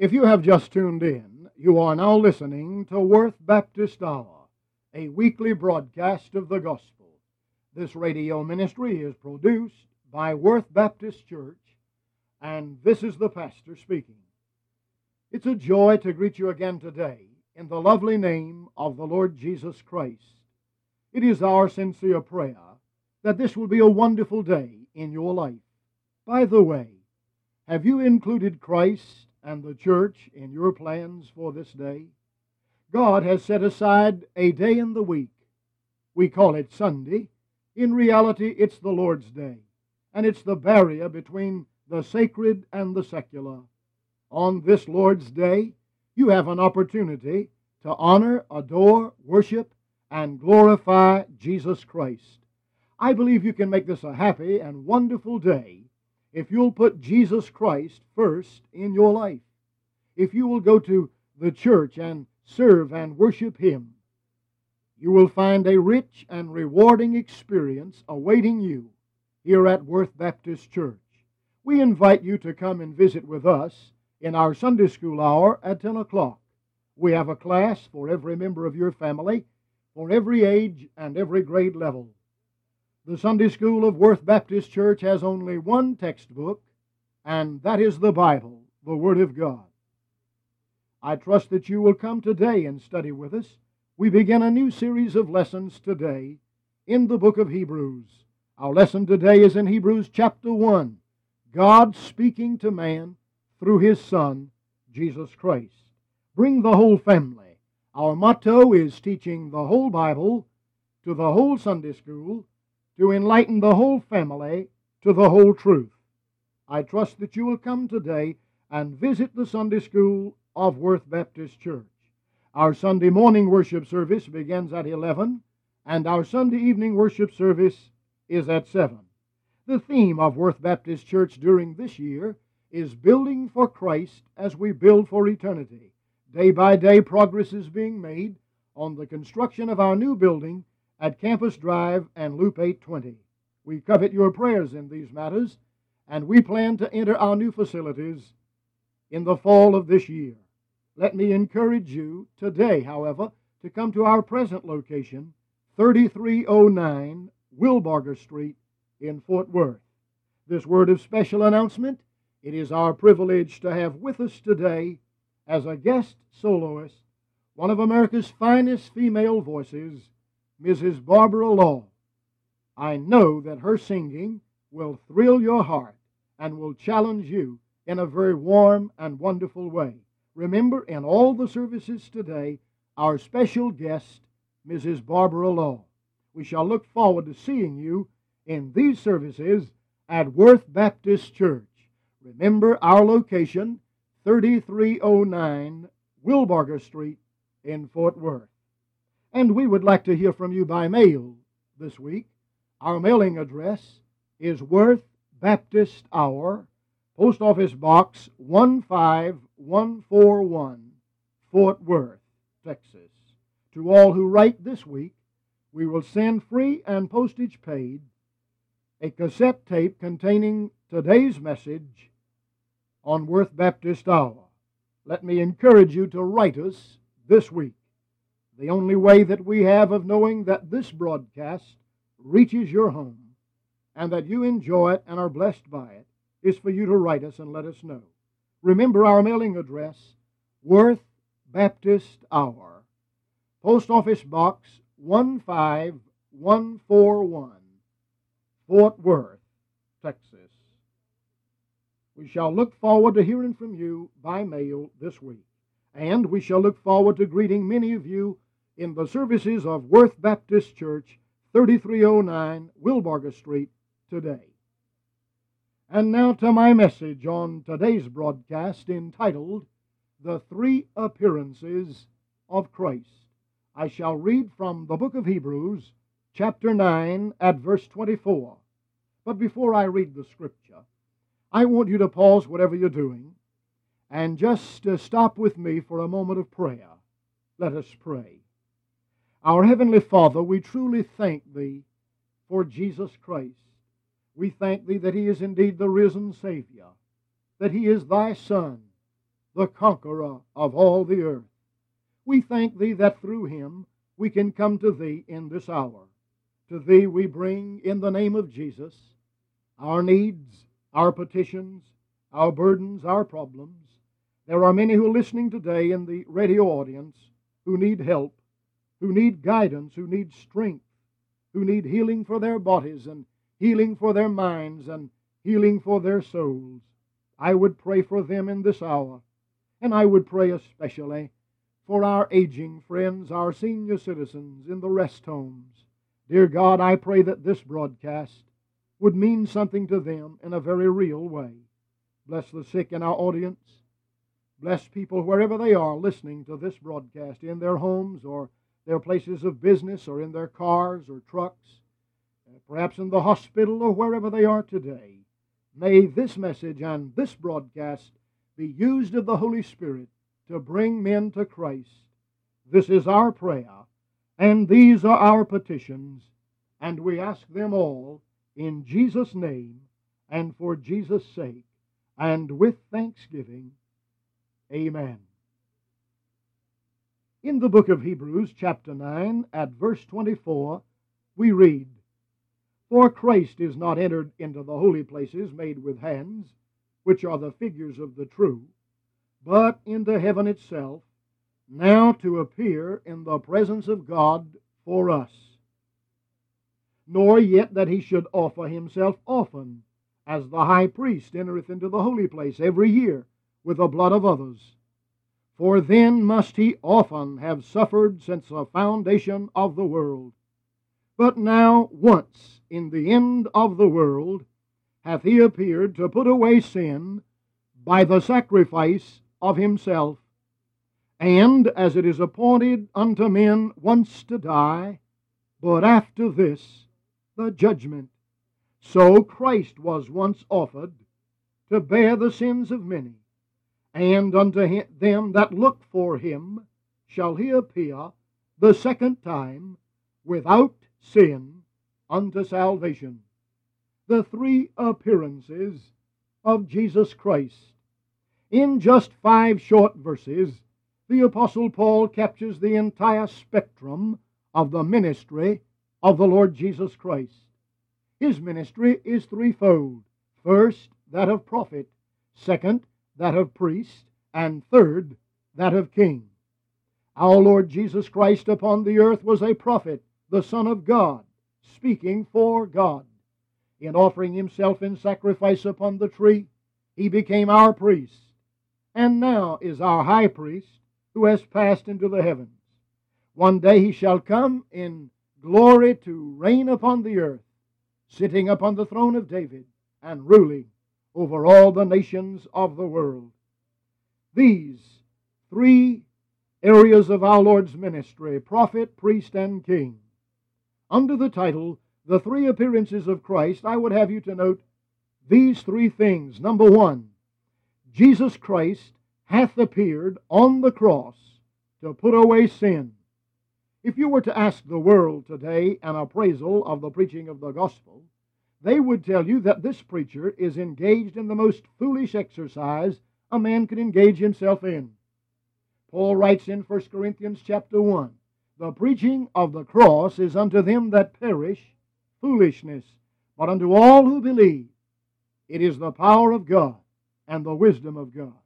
If you have just tuned in, you are now listening to Worth Baptist Hour, a weekly broadcast of the gospel. This radio ministry is produced by Worth Baptist Church, and this is the pastor speaking. It's a joy to greet you again today in the lovely name of the Lord Jesus Christ. It is our sincere prayer that this will be a wonderful day in your life. By the way, have you included Christ and the church in your plans for this day? God has set aside a day in the week. We call it Sunday. In reality, it's the Lord's Day, and it's the barrier between the sacred and the secular. On this Lord's Day, you have an opportunity to honor, adore, worship, and glorify Jesus Christ. I believe you can make this a happy and wonderful day if you'll put Jesus Christ first in your life. If you will go to the church and serve and worship Him, you will find a rich and rewarding experience awaiting you here at Worth Baptist Church. We invite you to come and visit with us in our Sunday School hour at 10 o'clock. We have a class for every member of your family, for every age and every grade level. The Sunday School of Worth Baptist Church has only one textbook, and that is the Bible, the Word of God. I trust that you will come today and study with us. We begin a new series of lessons today in the book of Hebrews. Our lesson today is in Hebrews chapter 1, God speaking to man through His Son, Jesus Christ. Bring the whole family. Our motto is teaching the whole Bible to the whole Sunday school to enlighten the whole family to the whole truth. I trust that you will come today and visit the Sunday school of Worth Baptist Church. Our Sunday morning worship service begins at 11, and our Sunday evening worship service is at 7. The theme of Worth Baptist Church during this year is building for Christ as we build for eternity. Day by day, progress is being made on the construction of our new building at Campus Drive and Loop 820. We covet your prayers in these matters, and we plan to enter our new facilities in the fall of this year. Let me encourage you today, however, to come to our present location, 3309 Wilbarger Street in Fort Worth. This word of special announcement, it is our privilege to have with us today as a guest soloist one of America's finest female voices, Mrs. Barbara Law. I know that her singing will thrill your heart and will challenge you in a very warm and wonderful way. Remember, in all the services today, our special guest, Mrs. Barbara Law. We shall look forward to seeing you in these services at Worth Baptist Church. Remember our location, 3309 Wilbarger Street in Fort Worth. And we would like to hear from you by mail this week. Our mailing address is Worth Baptist Hour, Post Office Box 15141, Fort Worth, Texas. To all who write this week, we will send free and postage paid a cassette tape containing today's message on Worth Baptist Hour. Let me encourage you to write us this week. The only way that we have of knowing that this broadcast reaches your home and that you enjoy it and are blessed by it is for you to write us and let us know. Remember our mailing address, Worth Baptist Hour, Post Office Box 15141, Fort Worth, Texas. We shall look forward to hearing from you by mail this week, and we shall look forward to greeting many of you in the services of Worth Baptist Church, 3309 Wilbarger Street, today. And now to my message on today's broadcast entitled, The Three Appearances of Christ. I shall read from the book of Hebrews, chapter 9, at verse 24. But before I read the scripture, I want you to pause whatever you're doing and just stop with me for a moment of prayer. Let us pray. Our Heavenly Father, we truly thank Thee for Jesus Christ. We thank Thee that He is indeed the risen Savior, that He is Thy Son, the conqueror of all the earth. We thank Thee that through Him we can come to Thee in this hour. To Thee we bring, in the name of Jesus, our needs, our petitions, our burdens, our problems. There are many who are listening today in the radio audience who need help, who need guidance, who need strength, who need healing for their bodies and healing for their minds and healing for their souls. I would pray for them in this hour, and I would pray especially for our aging friends, our senior citizens in the rest homes. Dear God, I pray that this broadcast would mean something to them in a very real way. Bless the sick in our audience. Bless people wherever they are listening to this broadcast, in their homes or their places of business or in their cars or trucks, perhaps in the hospital or wherever they are today. May this message and this broadcast be used of the Holy Spirit to bring men to Christ. This is our prayer, and these are our petitions, and we ask them all in Jesus' name and for Jesus' sake, and with thanksgiving. Amen. In the book of Hebrews, chapter 9, at verse 24, we read, For Christ is not entered into the holy places made with hands, which are the figures of the true, but into heaven itself, now to appear in the presence of God for us. Nor yet that he should offer himself often, as the high priest entereth into the holy place every year with the blood of others. For then must he often have suffered since the foundation of the world. But now once in the end of the world hath he appeared to put away sin by the sacrifice of himself. And as it is appointed unto men once to die, but after this the judgment, so Christ was once offered to bear the sins of many. And unto them that look for him shall he appear the second time without sin unto salvation. The three appearances of Jesus Christ. In just 5 short verses, the Apostle Paul captures the entire spectrum of the ministry of the Lord Jesus Christ. His ministry is threefold. First, that of prophet. Second, that of priest. And third, that of king. Our Lord Jesus Christ upon the earth was a prophet, the Son of God, speaking for God. In offering himself in sacrifice upon the tree, he became our priest, and now is our high priest who has passed into the heavens. One day he shall come in glory to reign upon the earth, sitting upon the throne of David and ruling over all the nations of the world. These three areas of our Lord's ministry, prophet, priest, and king. Under the title, The Three Appearances of Christ, I would have you to note these three things. Number one, Jesus Christ hath appeared on the cross to put away sin. If you were to ask the world today an appraisal of the preaching of the gospel, they would tell you that this preacher is engaged in the most foolish exercise a man could engage himself in. Paul writes in 1 Corinthians chapter 1, The preaching of the cross is unto them that perish foolishness, but unto all who believe it is the power of God and the wisdom of God.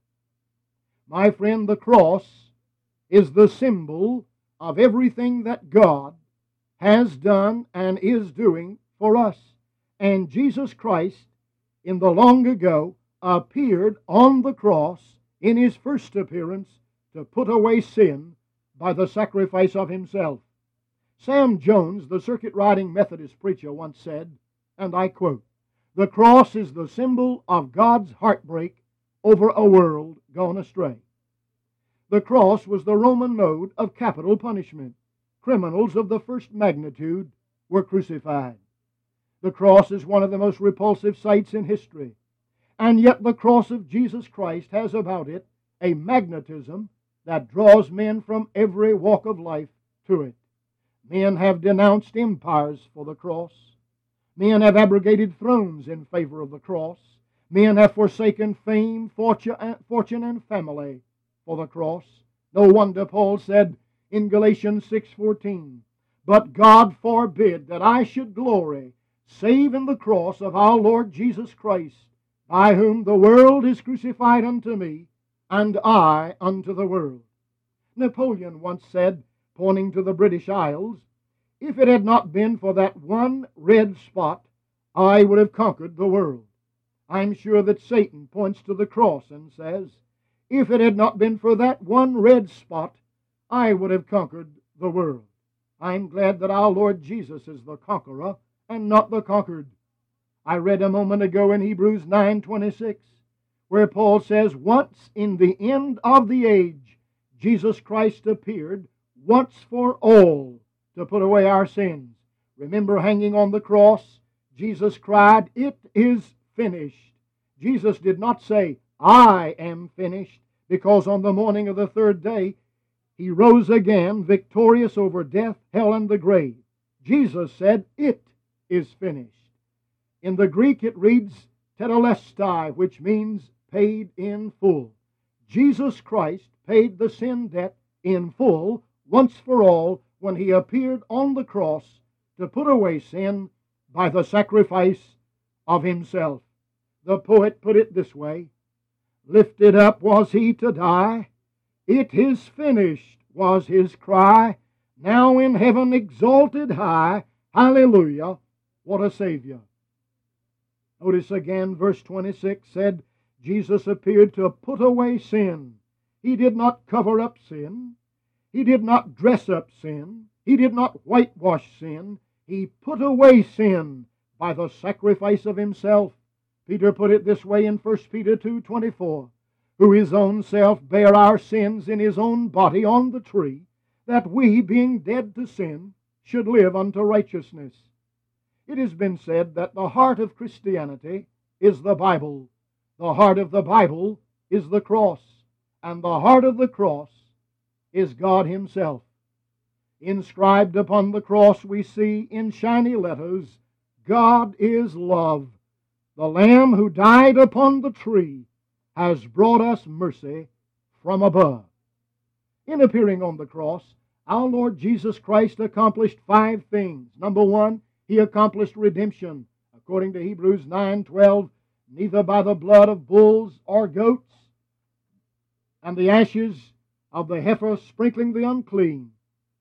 My friend, the cross is the symbol of everything that God has done and is doing for us. And Jesus Christ, in the long ago, appeared on the cross in his first appearance to put away sin by the sacrifice of himself. Sam Jones, the circuit-riding Methodist preacher, once said, and I quote, "The cross is the symbol of God's heartbreak over a world gone astray." The cross was the Roman mode of capital punishment. Criminals of the first magnitude were crucified. The cross is one of the most repulsive sights in history, and yet the cross of Jesus Christ has about it a magnetism that draws men from every walk of life to it. Men have denounced empires for the cross. Men have abrogated thrones in favor of the cross. Men have forsaken fame, fortune, and family for the cross. No wonder Paul said in Galatians 6:14, "But God forbid that I should glory, save in the cross of our Lord Jesus Christ, by whom the world is crucified unto me, and I unto the world." Napoleon once said, pointing to the British Isles, "If it had not been for that one red spot, I would have conquered the world." I'm sure that Satan points to the cross and says, "If it had not been for that one red spot, I would have conquered the world." I'm glad that our Lord Jesus is the conqueror and not the conquered. I read a moment ago in Hebrews 9:26, where Paul says, "Once in the end of the age, Jesus Christ appeared once for all to put away our sins." Remember, hanging on the cross, Jesus cried, "It is finished." Jesus did not say, "I am finished," because on the morning of the third day, He rose again, victorious over death, hell, and the grave. Jesus said, "It is finished." In the Greek it reads tetelestai, which means paid in full. Jesus Christ paid the sin debt in full once for all when He appeared on the cross to put away sin by the sacrifice of Himself. The poet put it this way, "Lifted up was He to die, it is finished was His cry, now in heaven exalted high, hallelujah, what a Savior." Notice again, verse 26 said, Jesus appeared to put away sin. He did not cover up sin. He did not dress up sin. He did not whitewash sin. He put away sin by the sacrifice of Himself. Peter put it this way in 1 Peter 2:24, "Who His own self bare our sins in His own body on the tree, that we, being dead to sin, should live unto righteousness." It has been said that the heart of Christianity is the Bible. The heart of the Bible is the cross. And the heart of the cross is God Himself. Inscribed upon the cross we see in shiny letters, "God is love. The Lamb who died upon the tree has brought us mercy from above." In appearing on the cross, our Lord Jesus Christ accomplished 5 things. Number 1, He accomplished redemption. According to Hebrews 9:12, "Neither by the blood of bulls or goats, and the ashes of the heifer sprinkling the unclean,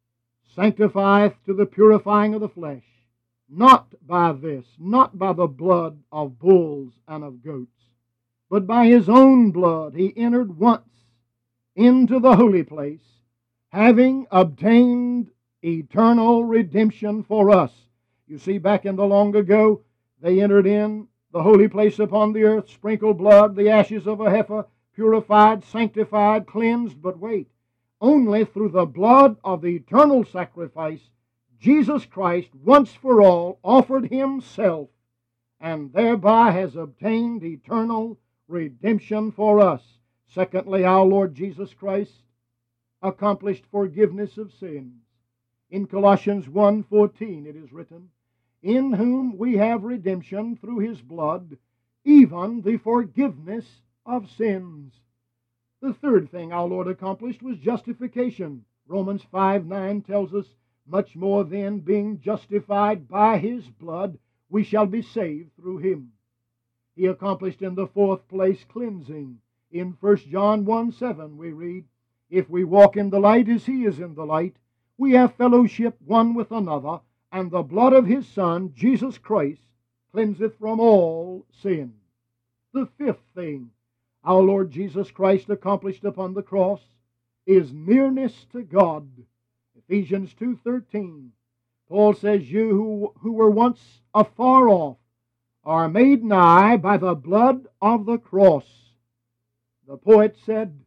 sanctifieth to the purifying of the flesh. Not by this, not by the blood of bulls and of goats, but by His own blood He entered once into the holy place, having obtained eternal redemption for us." You see, back in the long ago, they entered in the holy place upon the earth, sprinkled blood, the ashes of a heifer, purified, sanctified, cleansed. But wait, only through the blood of the eternal sacrifice, Jesus Christ once for all offered Himself, and thereby has obtained eternal redemption for us. Secondly, our Lord Jesus Christ accomplished forgiveness of sins. In Colossians 1:14 it is written, "In whom we have redemption through His blood, even the forgiveness of sins." The third thing our Lord accomplished was justification. Romans 5:9 tells us, "Much more then, being justified by His blood, we shall be saved through Him." He accomplished in the fourth place cleansing. In 1 John 1:7 we read, "If we walk in the light as He is in the light, we have fellowship one with another, and the blood of His Son, Jesus Christ, cleanseth from all sin." The fifth thing our Lord Jesus Christ accomplished upon the cross is nearness to God. Ephesians 2:13, Paul says, "You who were once afar off are made nigh by the blood of the cross." The poet said,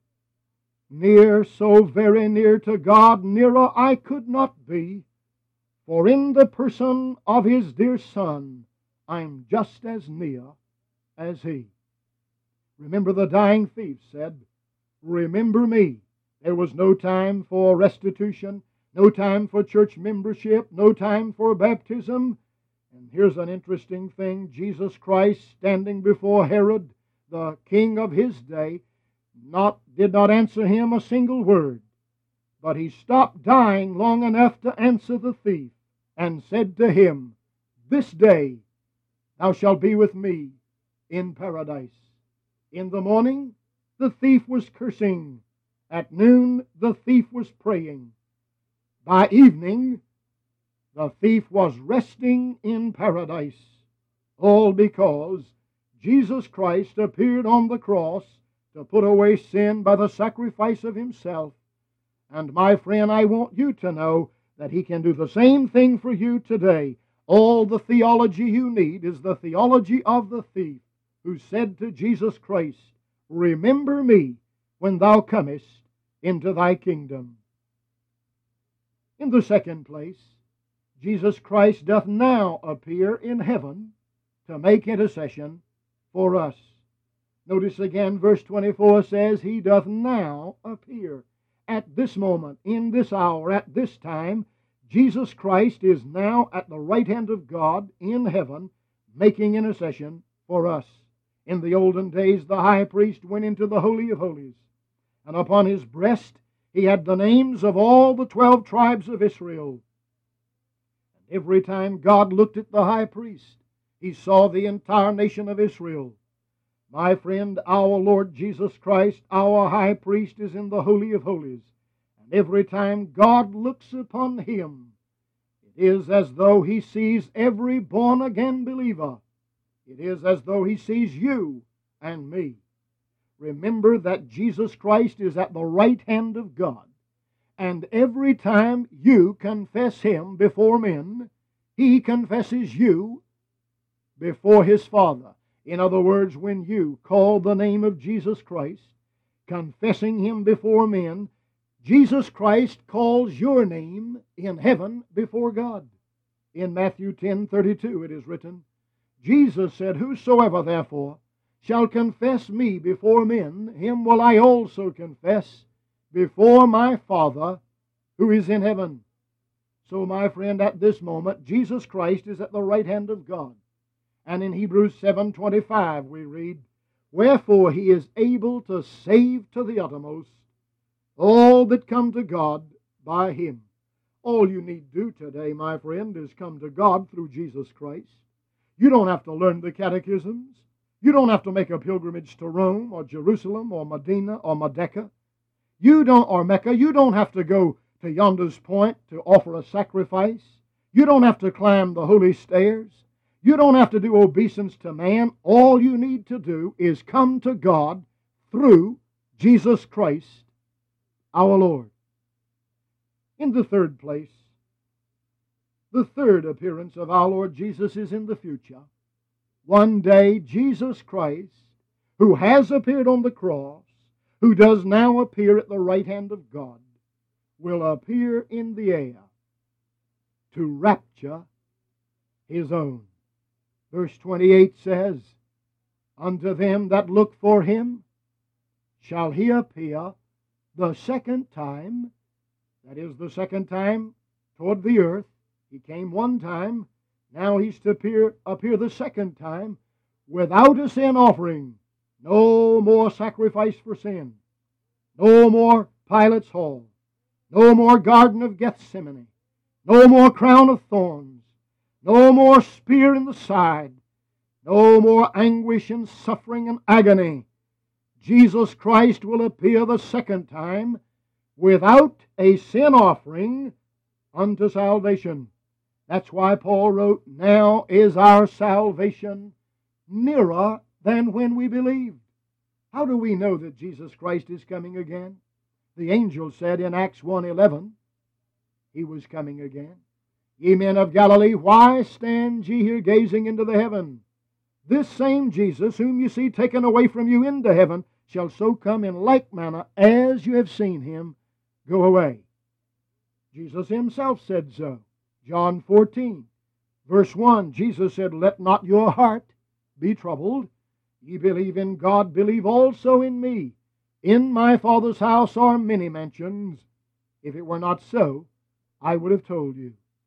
"Near, so very near to God, nearer I could not be, for in the person of His dear Son, I'm just as near as He." Remember, the dying thief said, "Remember me." There was no time for restitution, no time for church membership, no time for baptism. And here's an interesting thing. Jesus Christ, standing before Herod, the king of his day, did not answer him a single word. But he stopped dying long enough to answer the thief, and said to him, "This day thou shalt be with me in paradise." In the morning the thief was cursing. At noon the thief was praying. By evening the thief was resting in paradise. All because Jesus Christ appeared on the cross to put away sin by the sacrifice of Himself. And my friend, I want you to know that He can do the same thing for you today. All the theology you need is the theology of the thief, who said to Jesus Christ, "Remember me when thou comest into thy kingdom." In the second place, Jesus Christ doth now appear in heaven to make intercession for us. Notice again, verse 24 says, He doth now appear. At this moment, in this hour, at this time, Jesus Christ is now at the right hand of God in heaven, making intercession for us. In the olden days, the high priest went into the Holy of Holies, and upon his breast he had the names of all the 12 tribes of Israel. And every time God looked at the high priest, he saw the entire nation of Israel. My friend, our Lord Jesus Christ, our high priest, is in the Holy of Holies. And every time God looks upon him, it is as though he sees every born-again believer. It is as though he sees you and me. Remember that Jesus Christ is at the right hand of God. And every time you confess Him before men, He confesses you before His Father. In other words, when you call the name of Jesus Christ, confessing Him before men, Jesus Christ calls your name in heaven before God. In Matthew 10:32 it is written, Jesus said, "Whosoever therefore shall confess me before men, him will I also confess before my Father who is in heaven." So, my friend, at this moment, Jesus Christ is at the right hand of God. And in Hebrews 7:25 we read, "Wherefore He is able to save to the uttermost all that come to God by Him." All you need do today, my friend, is come to God through Jesus Christ. You don't have to learn the catechisms. You don't have to make a pilgrimage to Rome or Jerusalem or Medina or Mecca. Or Mecca. You don't have to go to yonder's point to offer a sacrifice. You don't have to climb the holy stairs. You don't have to do obeisance to man. All you need to do is come to God through Jesus Christ, our Lord. In the third place, the third appearance of our Lord Jesus is in the future. One day, Jesus Christ, who has appeared on the cross, who does now appear at the right hand of God, will appear in the air to rapture His own. Verse 28 says, "Unto them that look for Him shall He appear the second time." That is, the second time toward the earth. He came one time. Now He's to appear the second time without a sin offering. No more sacrifice for sin. No more Pilate's hall. No more Garden of Gethsemane. No more crown of thorns. No more spear in the side. No more anguish and suffering and agony. Jesus Christ will appear the second time without a sin offering unto salvation. That's why Paul wrote, "Now is our salvation nearer than when we believed." How do we know that Jesus Christ is coming again? The angel said in Acts 1:11, He was coming again. "Ye men of Galilee, why stand ye here gazing into the heaven? This same Jesus, whom you see taken away from you into heaven, shall so come in like manner as you have seen Him go away." Jesus Himself said so. John 14, verse 1, Jesus said, "Let not your heart be troubled. Ye believe in God, believe also in me. In my Father's house are many mansions. If it were not so, I would have told you.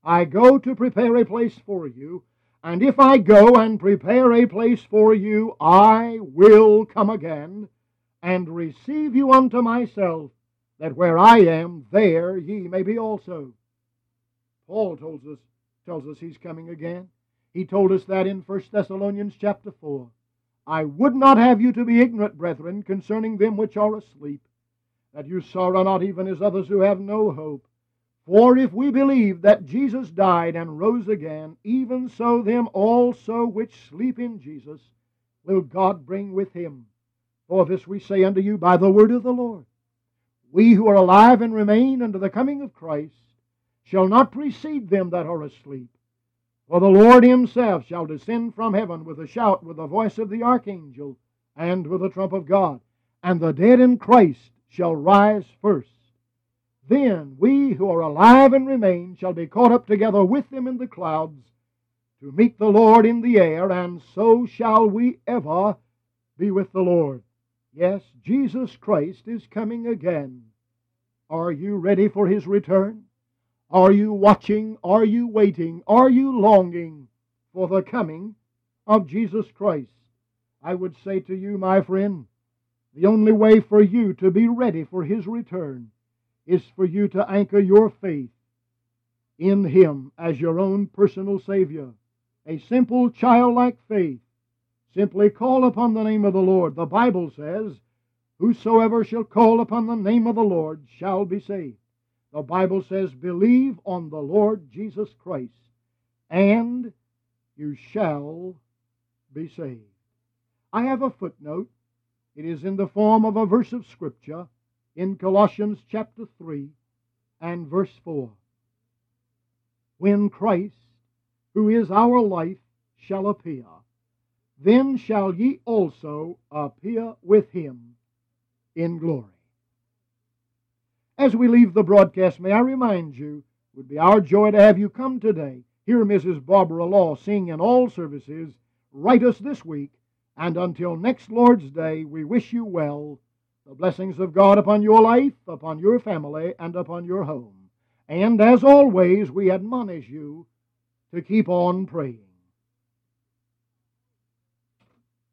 I go to prepare a place for you, and if I go and prepare a place for you, I will come again and receive you unto myself, that where I am, there ye may be also. Paul tells us he's coming again. He told us that in 1 Thessalonians chapter 4. I would not have you to be ignorant, brethren, concerning them which are asleep, that you sorrow not even as others who have no hope. For if we believe that Jesus died and rose again, even so them also which sleep in Jesus will God bring with him. For this we say unto you by the word of the Lord. We who are alive and remain unto the coming of Christ shall not precede them that are asleep. For the Lord himself shall descend from heaven with a shout, with the voice of the archangel, and with the trump of God. And the dead in Christ shall rise first. Then we who are alive and remain shall be caught up together with them in the clouds to meet the Lord in the air, and so shall we ever be with the Lord. Yes, Jesus Christ is coming again. Are you ready for his return? Are you watching? Are you waiting? Are you longing for the coming of Jesus Christ? I would say to you, my friend, the only way for you to be ready for his return is for you to anchor your faith in him as your own personal Savior. A simple childlike faith. Simply call upon the name of the Lord. The Bible says, whosoever shall call upon the name of the Lord shall be saved. The Bible says, believe on the Lord Jesus Christ, and you shall be saved. I have a footnote. It is in the form of a verse of Scripture in Colossians chapter 3 and verse 4. When Christ, who is our life, shall appear, then shall ye also appear with him in glory. As we leave the broadcast, may I remind you, it would be our joy to have you come today. Hear Mrs. Barbara Law sing in all services. Write us this week. And until next Lord's Day, we wish you well. The blessings of God upon your life, upon your family, and upon your home. And as always, we admonish you to keep on praying.